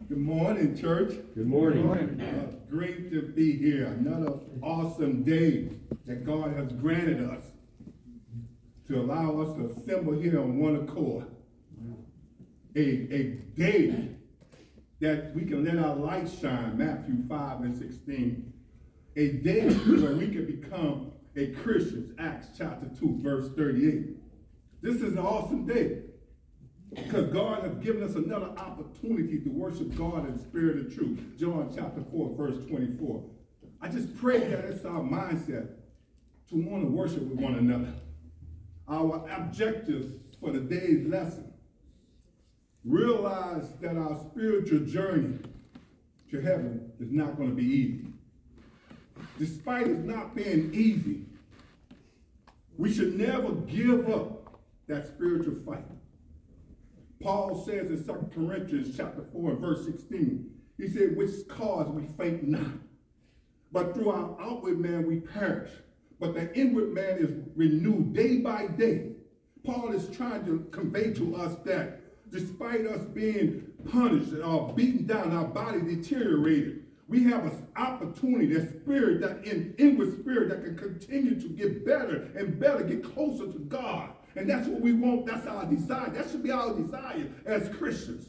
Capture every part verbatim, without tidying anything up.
Good morning, church. Good morning. Good morning. Uh, great to be here. Another awesome day that God has granted us to allow us to assemble here on one accord. A, a day that we can let our light shine, Matthew five and sixteen. A day where we can become a Christian, Acts chapter two, verse thirty-eight. This is an awesome day because God has given us another opportunity to worship God in spirit and truth. John chapter four, verse twenty-four. I just pray that it's our mindset to want to worship with one another. Our objectives for the day's lesson. Realize that our spiritual journey to heaven is not going to be easy. Despite it not being easy, we should never give up that spiritual fight. Paul says in Second Corinthians chapter four and verse sixteen, he said, which cause we faint not, but through our outward man we perish, but the inward man is renewed day by day. Paul is trying to convey to us that despite us being punished or beaten down, our body deteriorated, we have an opportunity, that spirit, that in, inward spirit that can continue to get better and better, get closer to God. And that's what we want. That's our desire. That should be our desire as Christians.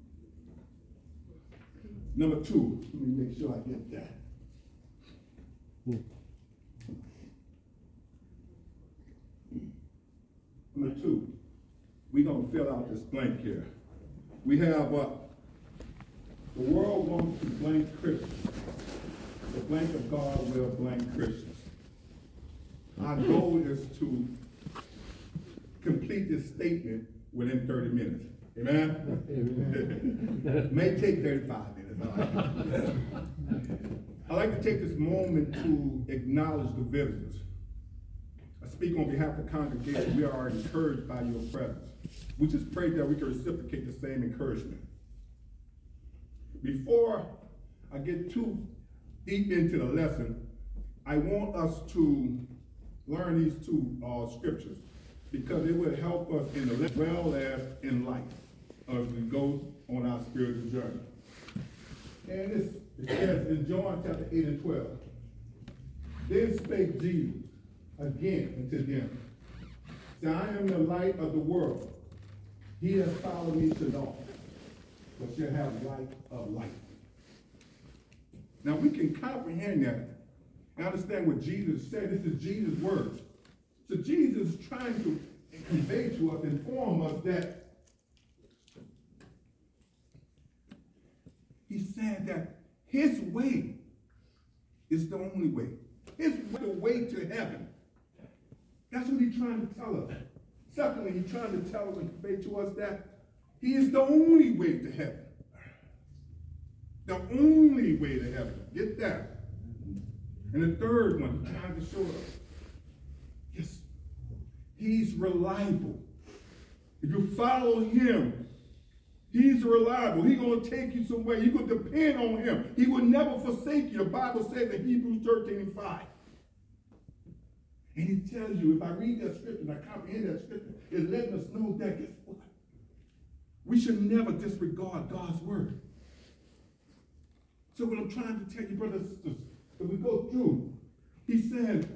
Number two, let me make sure I get that. Number two, we're going to fill out this blank here. We have uh, the world wants to blank Christians. The blank of God will blank Christians. Our goal is to complete this statement within thirty minutes. Amen? Amen. May take thirty-five minutes. All right. I'd like to take this moment to acknowledge the visitors. I speak on behalf of the congregation. We are encouraged by your presence. We just pray that we can reciprocate the same encouragement. Before I get too deep into the lesson, I want us to learn these two uh, scriptures because it will help us in the lesson as well as in life as we go on our spiritual journey. And it's, it says in John chapter eight and twelve, then spake Jesus again unto them, say, I am the light of the world. He that followed me shall not, but shall have light of life. Now we can comprehend that and understand what Jesus said. This is Jesus' words. So Jesus is trying to convey to us, inform us that he said that his way is the only way. His way, the way to heaven. That's what he's trying to tell us. Secondly, he's trying to tell us and convey to us that he is the only way to heaven. The only way to heaven. Get that. And the third one, he's trying to show us, yes, he's reliable. If you follow him, he's reliable. He's going to take you somewhere. You're going to depend on him. He will never forsake you. The Bible says in Hebrews thirteen and five. And he tells you, if I read that scripture and I comprehend that scripture, it's letting us know that, guess what? We should never disregard God's word. So what I'm trying to tell you, brothers and sisters, as we go through, he said,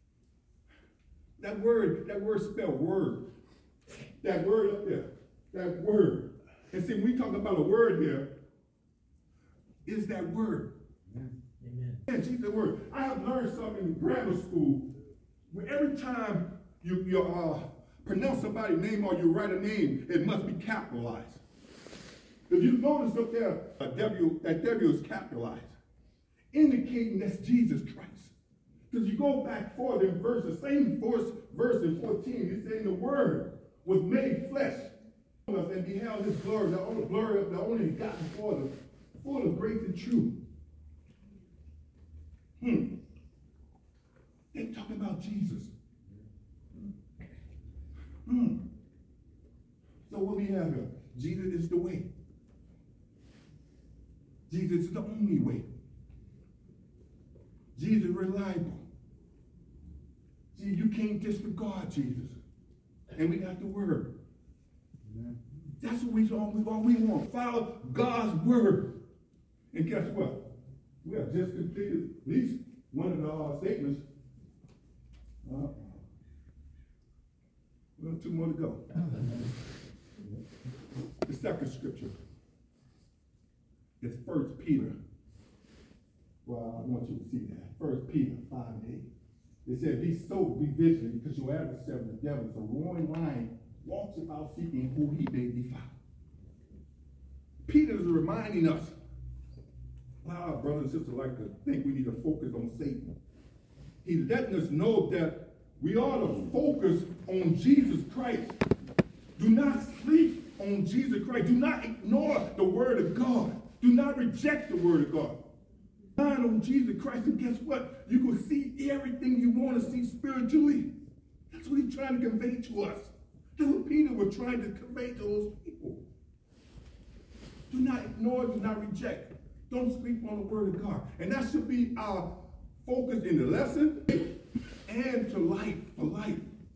that word, that word spelled word. That word up there, that word. And see, when we talk about a word here, is that word. Amen. Amen. Jesus, the word. I have learned something in grammar school. Where every time you, you uh, pronounce somebody's name or you write a name, it must be capitalized. If you notice up there, a W, that W is capitalized, indicating that's Jesus Christ. Because you go back forward in verse, the same verse, verse in fourteen, it's saying the word was made flesh and beheld his glory, the only glory of the only begotten Father, full of grace and truth. Hmm. They're talking about Jesus. Hmm. So what we have here, Jesus is the way. Jesus is the only way. Jesus is reliable. See, you can't disregard Jesus. And we got the word. Amen. That's what we want. All we want. Follow God's word. And guess what? We have just completed at least one of the uh, statements. Uh, we have two more to go. The second scripture is First Peter. Well, I want you to see that. First Peter five and eight. It said, be sober, be vigilant, because your adversary, the devil, is a roaring lion, walks about seeking who he may devour. Peter is reminding us, our brothers and sisters like to think we need to focus on Satan. He's letting us know that we ought to focus on Jesus Christ. Do not sleep on Jesus Christ. Do not ignore the word of God. Do not reject the word of God. Mind on Jesus Christ, and guess what? You can see everything you want to see spiritually. That's what he's trying to convey to us. That's what Peter was trying to convey to those people. Do not ignore, do not reject. Don't sleep on the word of God. And that should be our focus in the lesson and to life, for life.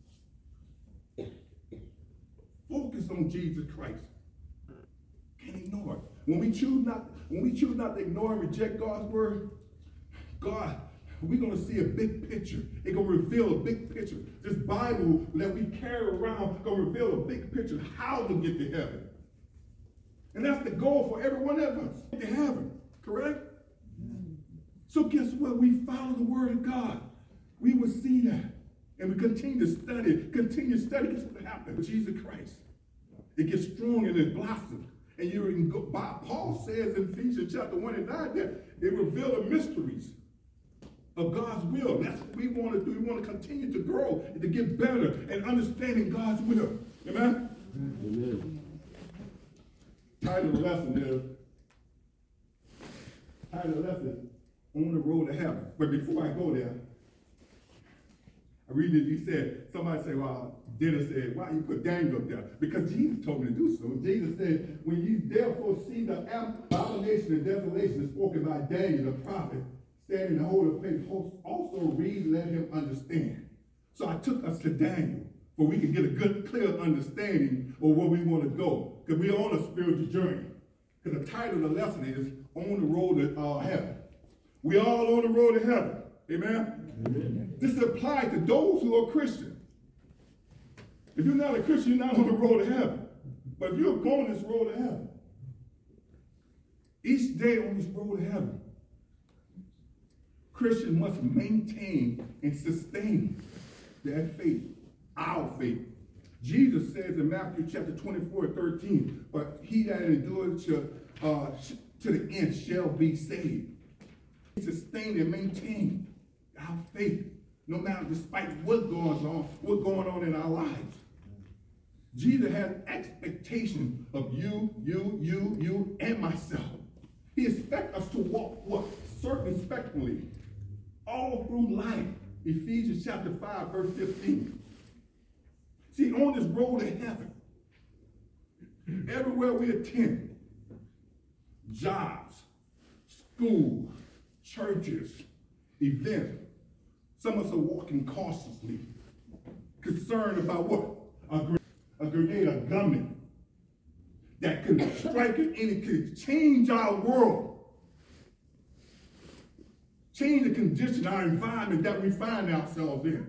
Focus on Jesus Christ. Can't ignore it. When we choose not, when we choose not to ignore and reject God's word, God, we're going to see a big picture. It's going to reveal a big picture. This Bible that we carry around is going to reveal a big picture of how to get to heaven. And that's the goal for every one of us, to heaven, correct? So guess what? We follow the word of God. We will see that. And we continue to study, continue to study. Guess what happened with Jesus Christ? It gets strong and it blossoms. And you can go by, Paul says in Ephesians chapter one and nine that it reveals the mysteries of God's will. That's what we want to do. We want to continue to grow and to get better and understanding God's will. Amen? Amen. Title of the lesson is, title of the lesson, On the Road to Heaven. But before I go there, I read it, he said, somebody said, well, Dennis said, why you put Daniel up there? Because Jesus told me to do so. Jesus said, when you therefore see the abomination and desolation spoken by Daniel the prophet, standing in the holy place, also read, let him understand. So I took us to Daniel, where we can get a good, clear understanding of where we want to go. Because we're on a spiritual journey. Because the title of the lesson is On the Road to uh, Heaven. We all on the road to heaven. Amen? Amen. This applies to those who are Christians. If you're not a Christian, you're not on the road to heaven. But if you're going this road to heaven, each day on this road to heaven, Christians must maintain and sustain their faith, our faith. Jesus says in Matthew chapter twenty-four, thirteen, but he that endures to, uh, to the end shall be saved. Sustain and maintain our faith, no matter despite what goes on, what's going on in our lives. Jesus has expectation of you, you, you, you, and myself. He expects us to walk what? Circumspectly all through life. Ephesians chapter five, verse fifteen. See, on this road to heaven, everywhere we attend, jobs, school, churches, events, some of us are walking cautiously, concerned about what? A, gr a grenade, a gunman that could strike it and it could change our world, change the condition, our environment that we find ourselves in.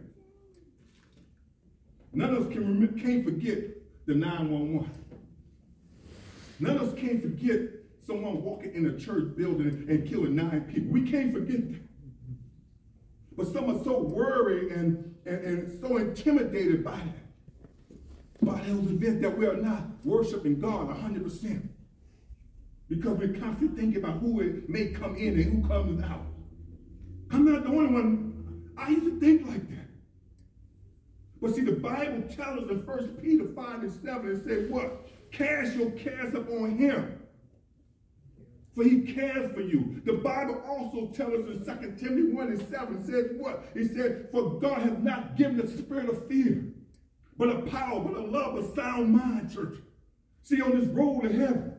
None of us can can't forget the nine one one. None of us can't forget someone walking in a church building and killing nine people. We can't forget that. But some are so worried and, and, and so intimidated by that, by those events, that we are not worshiping God one hundred percent. Because we're constantly thinking about who it may come in and who comes out. I'm not the only one. I used to think like that. But see, the Bible tells us in First Peter five and seven, it says what? Cast your cares upon him, for he cares for you. The Bible also tells us in Second Timothy one and seven, it says what? It said, for God has not given us a spirit of fear, but a power, but a love, a sound mind, church. See, on this road to heaven,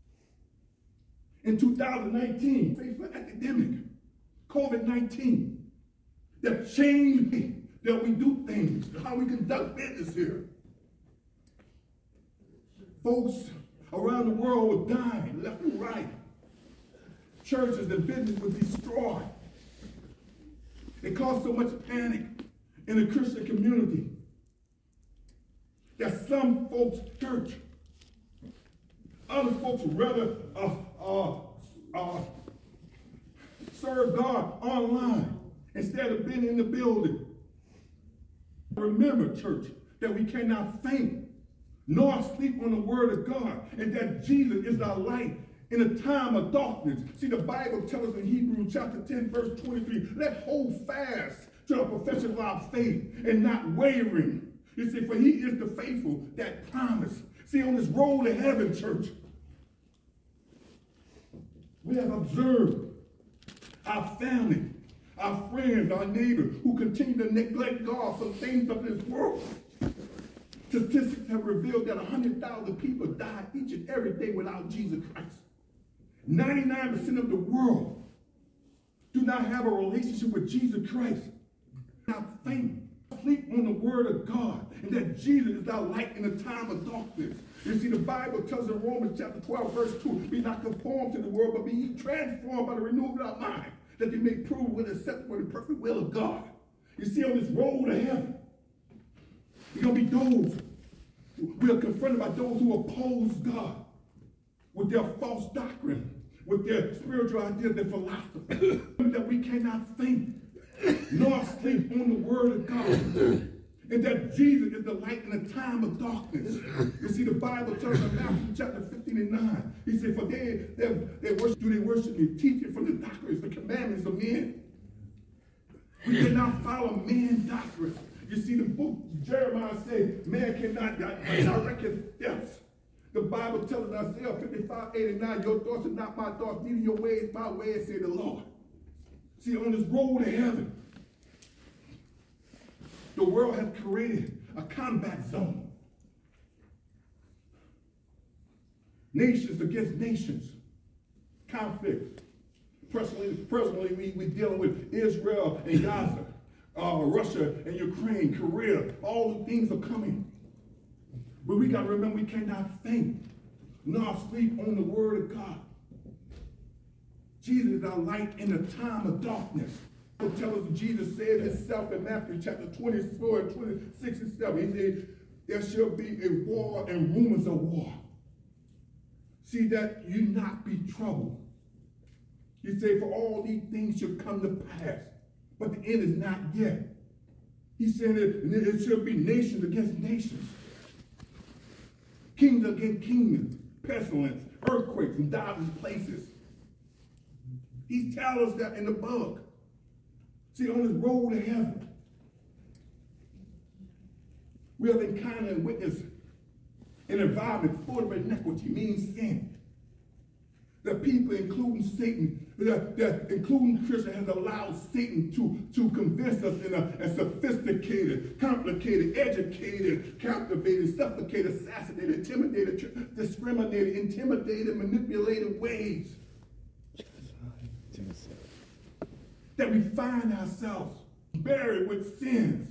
in two thousand nineteen, faced with epidemic, COVID nineteen, that changed me, that we do things, how we conduct business here. Folks around the world were dying left and right. Churches and business were destroyed. It caused so much panic in the Christian community that some folks church. Other folks would rather uh, uh, uh, serve God online instead of being in the building. Remember, church, that we cannot faint nor sleep on the word of God, and that Jesus is our light in a time of darkness. See, the Bible tells us in Hebrews chapter ten, verse twenty-three, let hold fast to the profession of our faith and not wavering. You see, for he is the faithful that promised. See, on this road to heaven, church, we have observed our family, our friends, our neighbors who continue to neglect God for things of this world. Statistics have revealed that one hundred thousand people die each and every day without Jesus Christ. ninety-nine percent of the world do not have a relationship with Jesus Christ. Not faint, sleep on the word of God, and that Jesus is our light in a time of darkness. You see, the Bible tells in Romans chapter twelve, verse two, be not conformed to the world, but be ye transformed by the renewal of our mind, that you may prove what is acceptable and perfect will of God. You see, on this road to heaven, you're going to be those, we are confronted by those who oppose God with their false doctrine, with their spiritual ideas, their philosophy, that we cannot faint nor sleep on the word of God, and that Jesus is the light in a time of darkness. You see, the Bible tells us in Matthew chapter fifteen and nine, he said, for they, they, they worship, do they worship me, teaching from the doctrines, the commandments of men. We cannot follow man's doctrine. You see, the book Jeremiah said, man cannot direct his steps. The Bible tells us in Isaiah fifty-five, eight and nine, your thoughts are not my thoughts, neither your ways my ways, say the Lord. See, on this road to heaven, the world has created a combat zone. Nations against nations. Conflict. Presently, presently we, we're dealing with Israel and Gaza, uh, Russia and Ukraine, Korea. All the things are coming. But we got to remember we cannot faint nor sleep on the word of God. Jesus is our light in a time of darkness. The Bible tells us Jesus said himself in Matthew chapter twenty-four, twenty-six and seven. He said, there shall be a war and rumors of war. See that you not be troubled. He said, for all these things shall come to pass, but the end is not yet. He said it, it shall be nations against nations, kingdom against kingdom, pestilence, earthquakes in diverse places. He tells us that in the book. See, on this road to heaven, we have encountered and witnessed an environment full of iniquity, meaning sin. The people, including Satan, that, that including Christians, has allowed Satan to, to convince us in a, a sophisticated, complicated, educated, captivated, suffocated, assassinated, intimidated, discriminated, intimidated, manipulated ways. That we find ourselves buried with sins.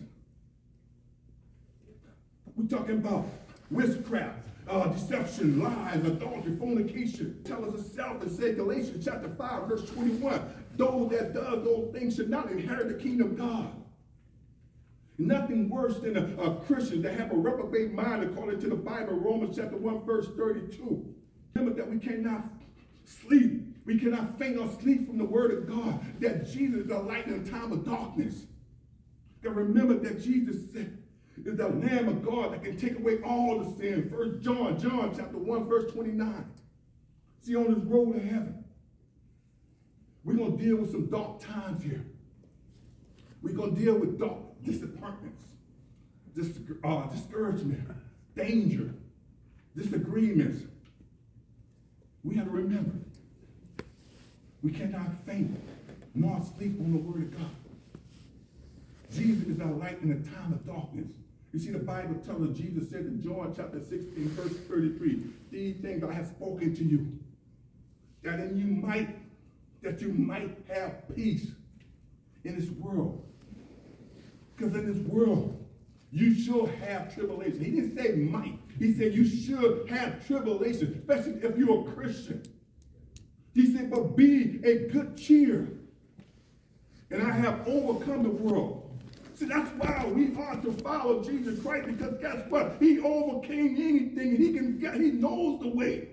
We're talking about witchcraft, uh, deception, lies, adultery, fornication. Tell us itself and say Galatians chapter five, verse twenty-one. Those that does those things should not inherit the kingdom of God. Nothing worse than a, a Christian that have a reprobate mind according to the Bible, Romans chapter one, verse thirty-two. Remember that we cannot sleep. We cannot faint or sleep from the word of God, that Jesus is the light in a time of darkness. And remember that Jesus said, is the Lamb of God that can take away all the sin. First John, John chapter one, verse twenty-nine. See, on this road to heaven, we're going to deal with some dark times here. We're going to deal with dark disappointments, dis uh, discouragement, danger, disagreements. We have to remember, we cannot faint nor sleep on the word of God. Jesus is our light in a time of darkness. You see, the Bible tells us, Jesus said in John chapter sixteen, verse thirty-three, these things I have spoken to you, that in you might, that you might have peace in this world. Because in this world, you shall have tribulation. He didn't say might. He said you should have tribulation, especially if you're a Christian. He said, but be a good cheer. And I have overcome the world. See, that's why we ought to follow Jesus Christ, because guess what? He overcame anything, and he can get, he knows the way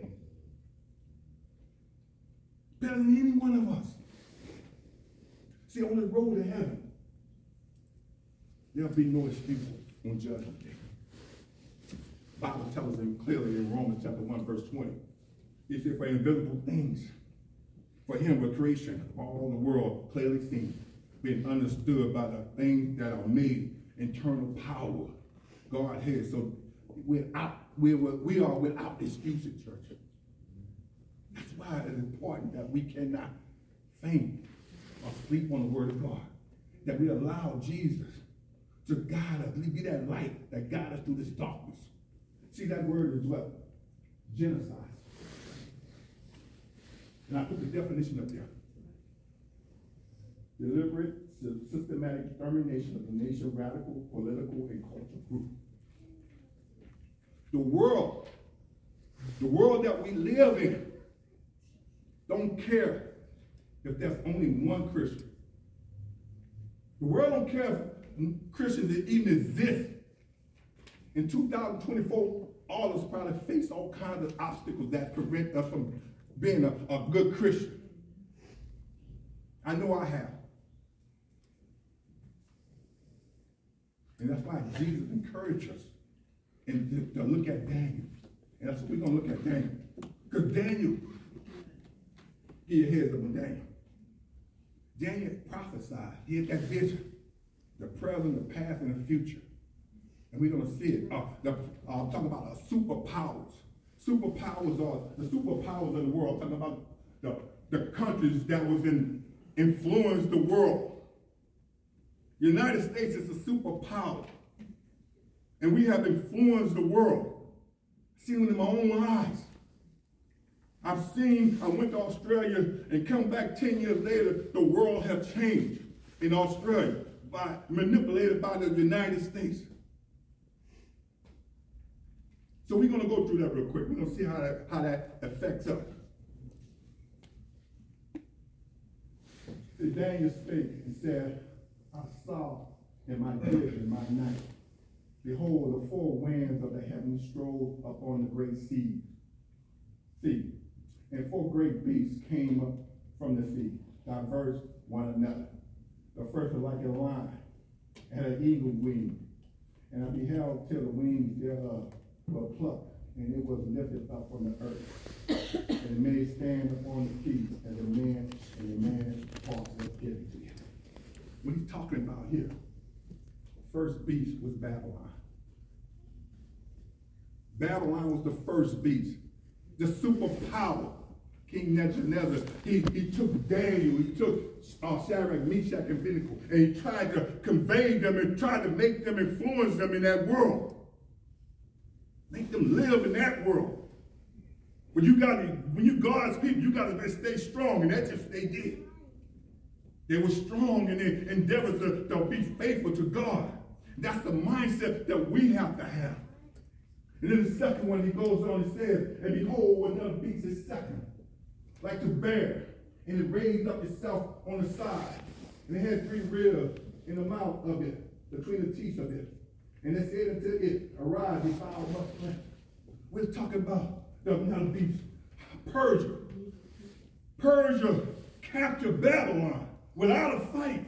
better than any one of us. See, on the road to heaven, there'll be no excuse on Judgment Day. The Bible tells us clearly in Romans chapter one, verse twenty. He said, for invisible things, for him were creation of all the world clearly seen, being understood by the things that are made, internal power God has. So without, we, were, we are without excuses, church. That's why it is important that we cannot faint or sleep on the word of God. That we allow Jesus to guide us, be that light that guides us through this darkness. See, that word is what? Genocide. And I put the definition up there. Deliberate, systematic extermination of the nation, radical, political, and cultural group. The world, the world that we live in, don't care if there's only one Christian. The world don't care if Christians even exist. In two thousand twenty-four, all of us probably face all kinds of obstacles that prevent us from being a, a good Christian. I know I have. And that's why Jesus encouraged us and to, to look at Daniel. And that's what we're going to look at Daniel. Because Daniel, get your heads up on Daniel. Daniel prophesied. He had that vision. The present, the past, and the future. And we're going to see it. Uh, the, uh, I'm talking about uh, superpowers. Superpowers are the superpowers of the world. I'm talking about the, the countries that was in influence the world. The United States is a superpower. And we have influenced the world. I've seen it with my own eyes. I've seen, I went to Australia and come back ten years later, the world has changed in Australia, by manipulated by the United States. So we're going to go through that real quick. We're going to see how that, how that affects us. Daniel spake and said, I saw in my vision, my night, behold, the four winds of the heaven strode upon the great sea. sea. And four great beasts came up from the sea, diverse one another. The first was like a lion, and an eagle wing. And I beheld till the wings thereof were plucked, and it was lifted up from the earth. And it made stand upon the feet as a man, and a man's part was given to him. What he's talking about here, the first beast was Babylon. Babylon was the first beast, the superpower. King Nebuchadnezzar, he, he took Daniel, he took uh, Shadrach, Meshach, and Abednego, and he tried to convey them and tried to make them influence them in that world. Make them live in that world. But you got to, when you God's people, you got to stay strong, and that's what they did. They were strong in their endeavors to, to be faithful to God. That's the mindset that we have to have. And then the second one, he goes on and says, and behold, another beast is second, like the bear, and it raised up itself on the side. And it had three ribs in the mouth of it, between the teeth of it. And it said unto it, arise, defile much land. We're talking about the another beast, Persia. Persia captured Babylon without a fight.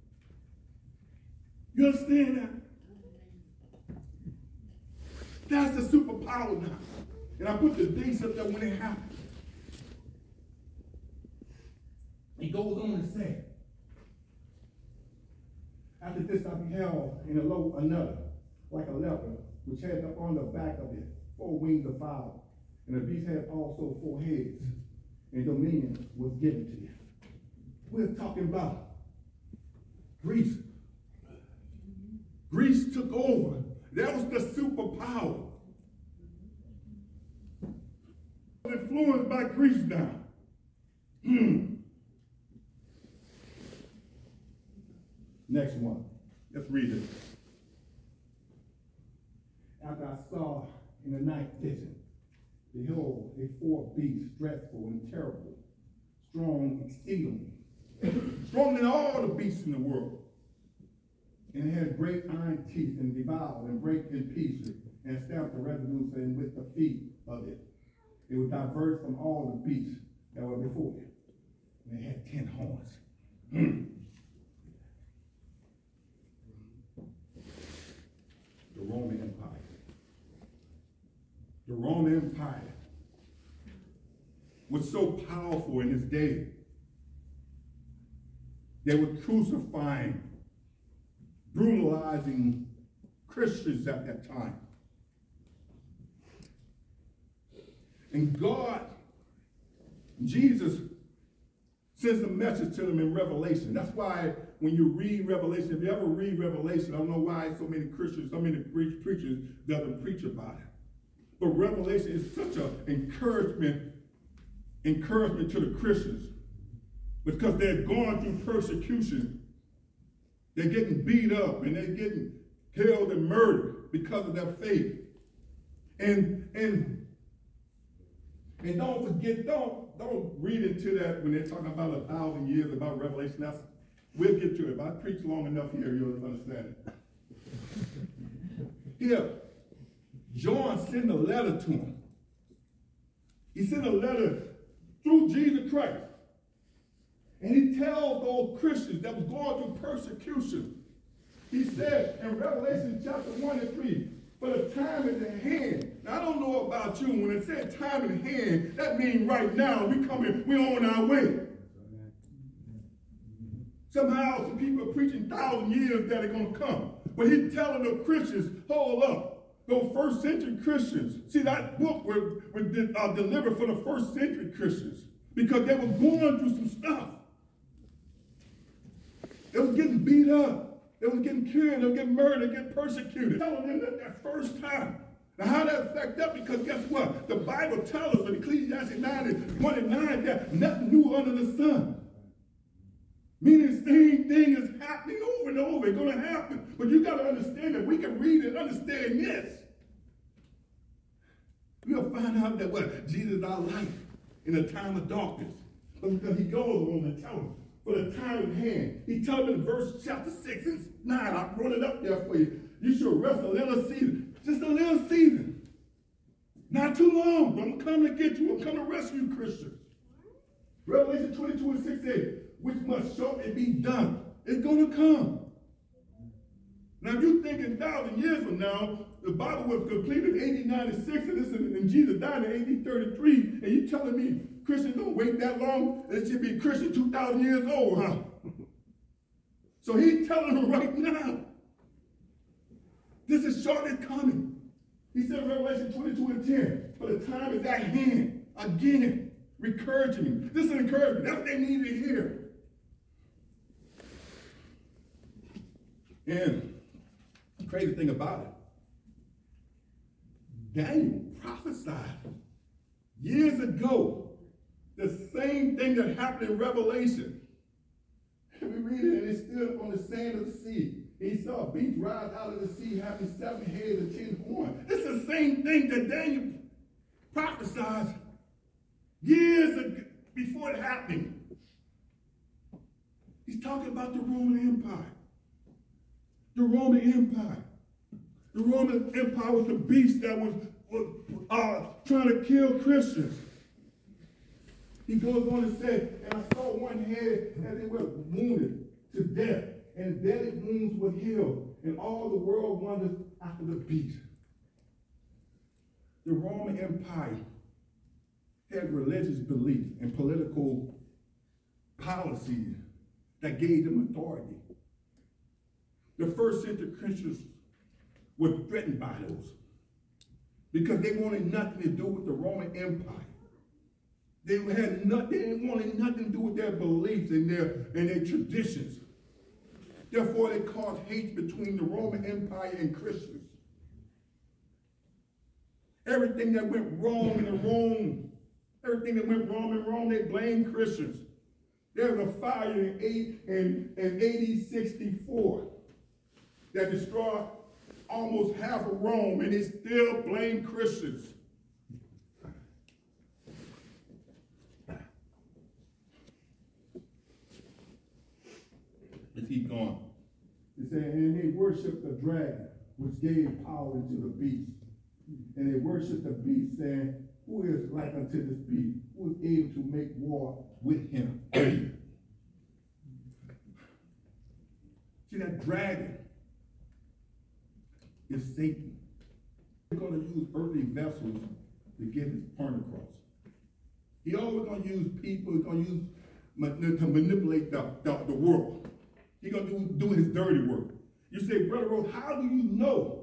You understand that? That's the superpower now. And I put the dates up there when it happened. He goes on to say, after this I beheld in a low another, like a leopard, which had upon the back of it four wings of fire, and the beast had also four heads, and dominion was given to him. We're talking about Greece. Greece took over. That was the superpower. Influenced by Greece now. Hmm. Next one. Let's read it. After I saw in the night vision, behold, a fourth beast, dreadful and terrible, strong exceedingly, stronger than all the beasts in the world. And it had great iron teeth, and devoured and brake in pieces, and stamped the residue and with the feet of it. It was diverse from all the beasts that were before it. And it had ten horns. The Roman Empire. The Roman Empire was so powerful in its day. They were crucifying, brutalizing Christians at that time. And God, Jesus, sends a message to them in Revelation. That's why when you read Revelation, if you ever read Revelation, I don't know why so many Christians, so many preachers doesn't preach about it. But Revelation is such an encouragement, encouragement to the Christians, because they're going through persecution. They're getting beat up and they're getting killed and murdered because of their faith. And and and don't forget, don't don't read into that when they're talking about a thousand years about Revelation. That's, we'll get to it. If I preach long enough here, you'll understand it. Here, John sent a letter to him. He sent a letter through Jesus Christ. And he tells those Christians that was going through persecution. He said in Revelation chapter one and three, for the time is at hand. Now, I don't know about you. When it said time in hand, that means right now we coming, we're on our way. Somehow some people are preaching thousand years that are going to come. But he's telling the Christians, hold up. Those first century Christians. See, that book was, was uh, delivered for the first century Christians because they were going through some stuff. They was getting beat up. They was getting killed. They was getting murdered. Getting persecuted. Telling them that that first time. Now, how that affect up? Because guess what? The Bible tells us in Ecclesiastes nine, one and nine that nothing new under the sun. Meaning the same thing is happening over and over. It's going to happen. But you got to understand that we can read and understand this. We'll find out that what? Jesus is our light in a time of darkness. But because he goes on and tells us. For the time at hand. He tells me in verse chapter six and nine, I brought it up there for you. You should rest a little season. Just a little season. Not too long. I'm coming to get you. I'm coming to rescue Christians. Revelation twenty-two and six says, which must shortly be done. It's going to come. Now, if you think in thousand years from now, the Bible was completed in A D ninety-six, and, this, and Jesus died in A D thirty-three, and you telling me Christians don't wait that long? It should be Christian two thousand years old, huh? So he's telling them right now, this is shortly coming. He said in Revelation twenty-two and ten, for the time is at hand. Again, encouraging them. This is encouragement. That's what they need to hear. And the crazy thing about it, Daniel prophesied years ago the same thing that happened in Revelation. And we read it, and it stood on the sand of the sea. And he saw a beast rise out of the sea, having seven heads and ten horns. This is the same thing that Daniel prophesied years ago, before it happened. He's talking about the Roman Empire. The Roman Empire. The Roman Empire was the beast that was, was uh, trying to kill Christians. He goes on and said, and I saw one head as it was wounded to death, and deadly wounds were healed, and all the world wondered after the beast. The Roman Empire had religious belief and political policies that gave them authority. The first century Christians were threatened by those because they wanted nothing to do with the Roman Empire. They had nothing, they didn't want nothing to do with their beliefs and their and their traditions. Therefore, they caused hate between the Roman Empire and Christians. Everything that went wrong in Rome, everything that went wrong in Rome, they blamed Christians. There was a fire in, eight, in, in A D sixty-four that destroyed almost half of Rome, and they still blame Christians. Let's keep going. It said, and they worshiped the dragon, which gave power to the beast. And they worshiped the beast, saying, who is like unto this beast? Who is able to make war with him? See, that dragon is Satan. He's going to use earthly vessels to get his point across. He's always going to use people. He's going to use to manipulate the, the, the world. He's going to do, do his dirty work. You say, Brother Rose, how do you know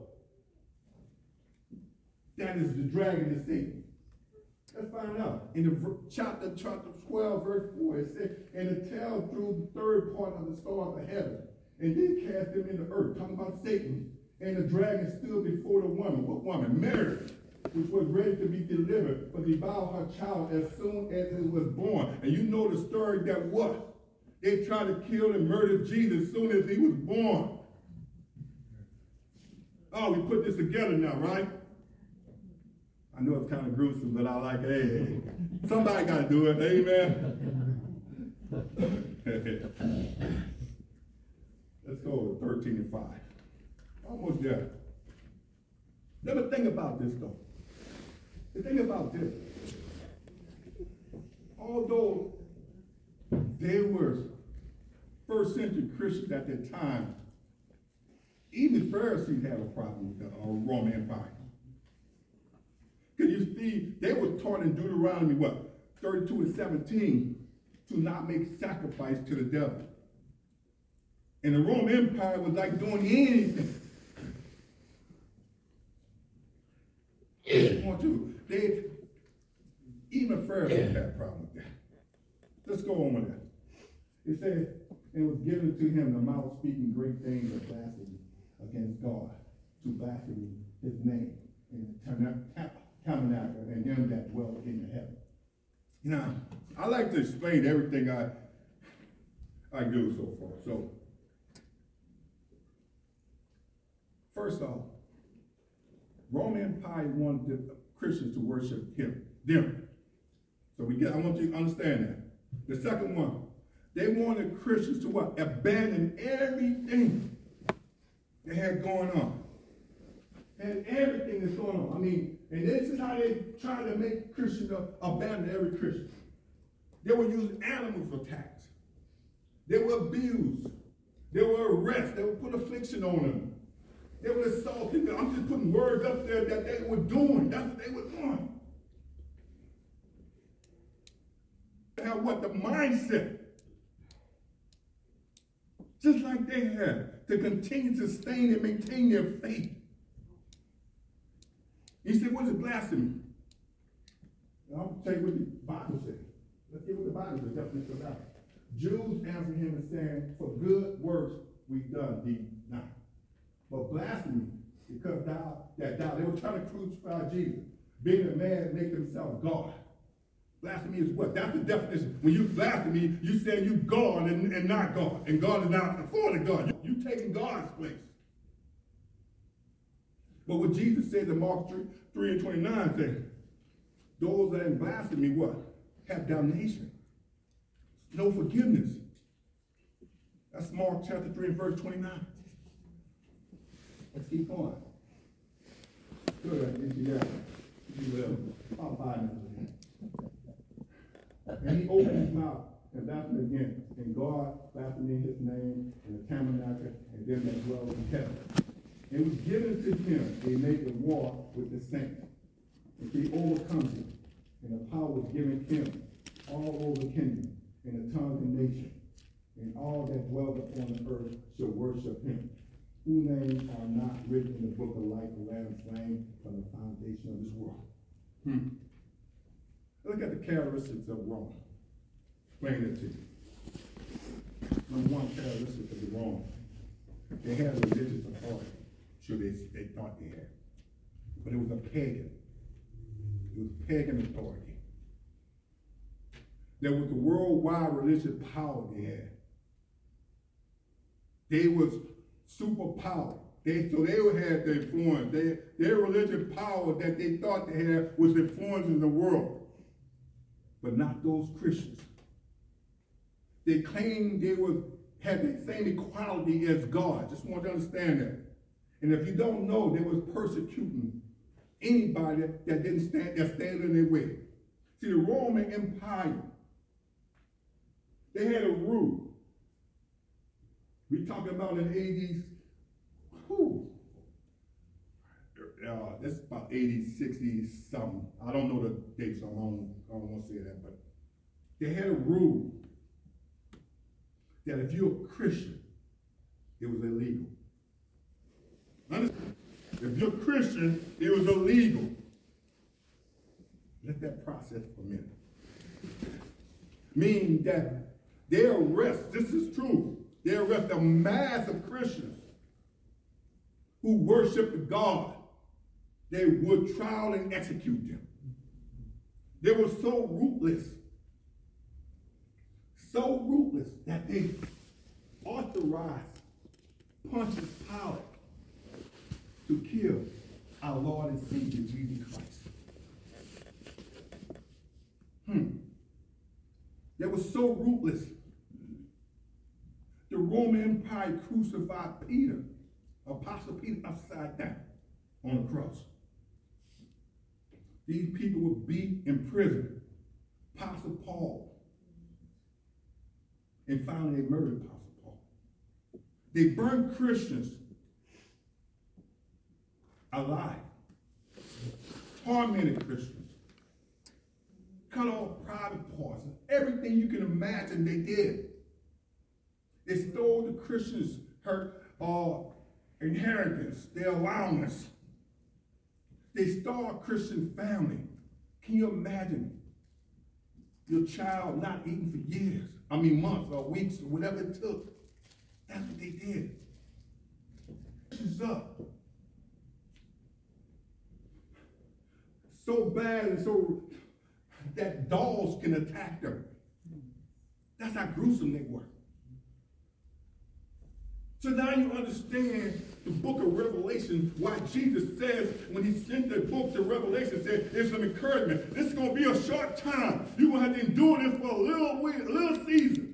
that is the dragon is Satan? Let's find out. In the chapter, chapter twelve, verse four, it says, and the tail drew the third part of the stars of heaven, and then cast them into the earth. Talking about Satan. And the dragon stood before the woman. What woman? Mary, which was ready to be delivered, but devoured her child as soon as it was born. And you know the story that what? They tried to kill and murder Jesus as soon as he was born. Oh, we put this together now, right? I know it's kind of gruesome, but I like it. Hey, somebody got to do it. Amen. Let's go to thirteen and five. Almost there. Never think about this, though. The thing about this, although there were first century Christians at that time, even the Pharisees had a problem with the uh, Roman Empire. Because you see, they were taught in Deuteronomy, what, thirty-two and seventeen, to not make sacrifice to the devil. And the Roman Empire was like doing anything. Want to, they, even Pharisees had a problem with that. Let's go on with that. It says, it was given to him the mouth speaking great things of blasphemy against God, to blaspheme his name in the tabernacle and them that dwell in the heaven. Now, I like to explain everything I I do so far. So, first off, Roman Empire wanted the Christians to worship him, them. So we get. I want you to understand that. The second one, they wanted Christians to what? Abandon everything they had going on. And everything that's going on. I mean, and this is how they try to make Christians abandon every Christian. They would use animals for tax. They were abused. They were arrested. They would put affliction on them. They would assault people. I'm just putting words up there that they were doing. That's what they were doing. They have what? The mindset. Just like they had to continue to sustain and maintain their faith. You say, what is blasphemy? I'll tell you what the Bible says. Let's get what the Bible says. Definition of that. Jews answered him and saying, for good works we've done thee not. But blasphemy, because thou, that thou, they were trying to crucify Jesus. Being a man, make himself God. Blasphemy is what? That's the definition. When you blaspheme, you say you God and, and not God. And God is not for the God. You, you taking God's place. But what Jesus said in Mark three and twenty-nine says, those that in blasphemy, what? Have damnation. No forgiveness. That's Mark chapter three and verse twenty-nine. Let's keep going. Good, yeah. You will. About five minutes. And he opened his mouth and blasphemed again. And God blasphemed his name in the tabernacle and them that dwell in heaven. It was given to him, they made the war with the saints. And he overcome him. And the power was given him all over the kingdom, and the tongues and nation, and all that dwell upon the earth shall worship him, whose names are not written in the book of life of Lamb slain from the foundation of this world. Hmm. Look at the characteristics of Rome. Explain it to you. Number one characteristic of the Rome. They had religious authority. Sure, they, they thought they had. But it was a pagan. It was pagan authority. There was the worldwide religious power they had. They was superpower. They, so they would have the influence. They, their religious power that they thought they had was influencing the world. But not those Christians. They claimed they was, had the same equality as God. Just want to understand that. And if you don't know, they was persecuting anybody that didn't stand, that stand in their way. See, the Roman Empire, they had a rule. We talking about in the eighties, whew, uh, that's about eighty, sixty something. I don't know the dates, so I don't, I don't want to say that, but they had a rule that if you're a Christian, it was illegal. Understand? If you're a Christian, it was illegal. Let that process for a minute. Meaning that they arrest, this is true, they arrest a mass of Christians who worship the God. They would trial and execute them. They were so ruthless, so ruthless that they authorized Pontius Pilate to kill our Lord and Savior, Jesus Christ. Hmm. They were so ruthless. The Roman Empire crucified Peter, Apostle Peter, upside down on the cross. These people were beat in prison. Apostle Paul. And finally they murdered Apostle Paul. They burned Christians alive. Tormented Christians. Cut off private parts. Everything you can imagine they did. They stole the Christians' her uh, inheritance, their allowance. They stole a Christian family. Can you imagine your child not eating for years? I mean months or weeks or whatever it took. That's what they did. Christians up. So bad and so that dogs can attack them. That's how gruesome they were. So now you understand the book of Revelation, why Jesus says, when he sent the book to Revelation, said, there's some encouragement. This is going to be a short time. You're going to have to endure this for a little, a little season.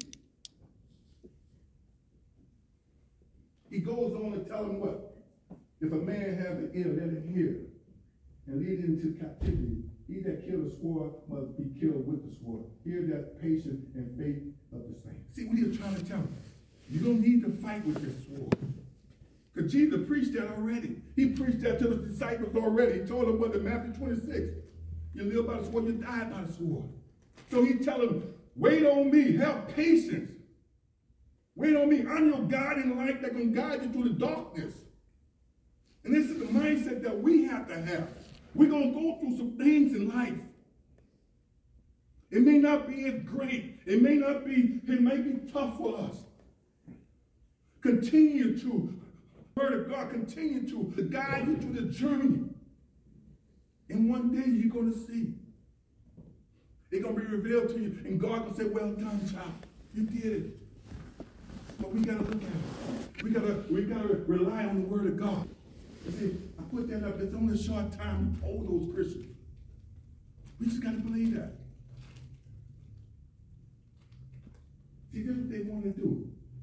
He goes on to tell him what? If a man has an ear, let him hear, and lead him into captivity. He that killed a sword must be killed with the sword. Here that patience and faith of the saints. See what he was trying to tell him. You don't need to fight with this sword. Because Jesus preached that already. He preached that to the disciples already. He told them what in Matthew twenty-six. You live by the sword, you die by the sword. So he tell them, wait on me, have patience. Wait on me. I'm your guiding light that's going to guide you through the darkness. And this is the mindset that we have to have. We're going to go through some things in life. It may not be as great. It may not be, it may be tough for us. Continue to, word of God, continue to, to guide you through the journey. And one day you're going to see. It's going to be revealed to you. And God will say, well done, child. You did it. But we got to look at it. We got to we got to rely on the word of God. You see, I put that up. It's only a short time you told those Christians. We just got to believe that. See, that's what they want to do.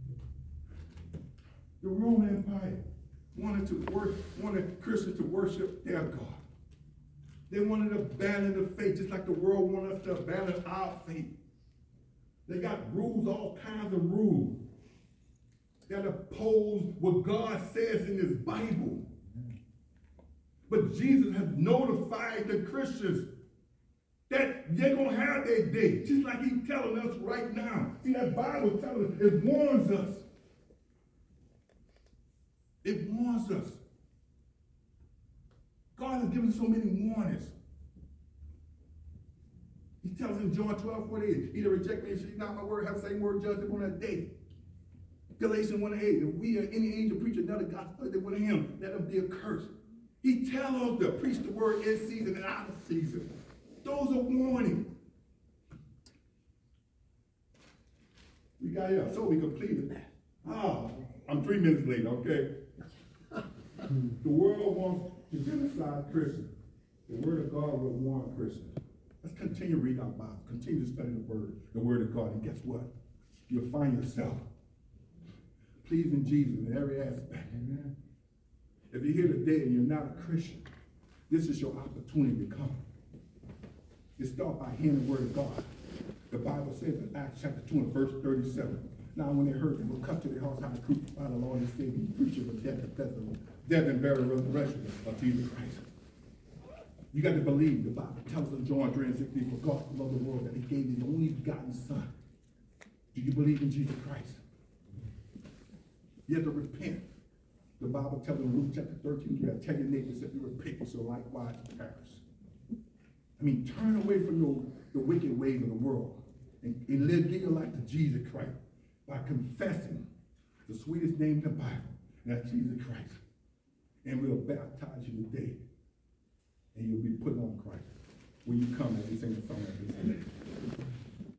The Roman Empire wanted to work, wanted Christians to worship their God. They wanted to abandon the faith, just like the world wanted us to abandon our faith. They got rules, all kinds of rules that oppose what God says in his Bible. But Jesus has notified the Christians that they're going to have their day, just like he's telling us right now. See, that Bible is telling us, it warns us. It warns us. God has given so many warnings. He tells us in John twelve forty-eight, either reject me and shall not my word, have the same word judged upon that day. Galatians one eight, if we or any angel preach another gospel than with him, let him be accursed. He tells us to preach the word in season and out of season. Those are warnings. We got here, so we completed. Oh, I'm three minutes late, okay? The world wants to genocide Christians. The word of God will warn Christians. Let's continue to read our Bible. Continue to study the word, the word of God. And guess what? You'll find yourself pleasing Jesus in every aspect. Amen. If you're here today and you're not a Christian, this is your opportunity to come. You start by hearing the word of God. The Bible says in Acts chapter two and verse thirty-seven. Now when they heard, they were cut to their hearts how to crucify the Lord and Savior, preaching the death, the death, death and burial, resurrection of Jesus Christ. You got to believe the Bible tells us in John three and sixteen, for God loved the world that he gave his only begotten Son. Do you believe in Jesus Christ? You have to repent. The Bible tells in Luke chapter thirteen, you have to tell your neighbors if you repent, so likewise perish. I mean, turn away from your, the wicked ways of the world and, and live, give your life to Jesus Christ by confessing the sweetest name in the Bible, and that's Jesus Christ. And we'll baptize you today, and you'll be put on Christ when you come and we sing a song like this.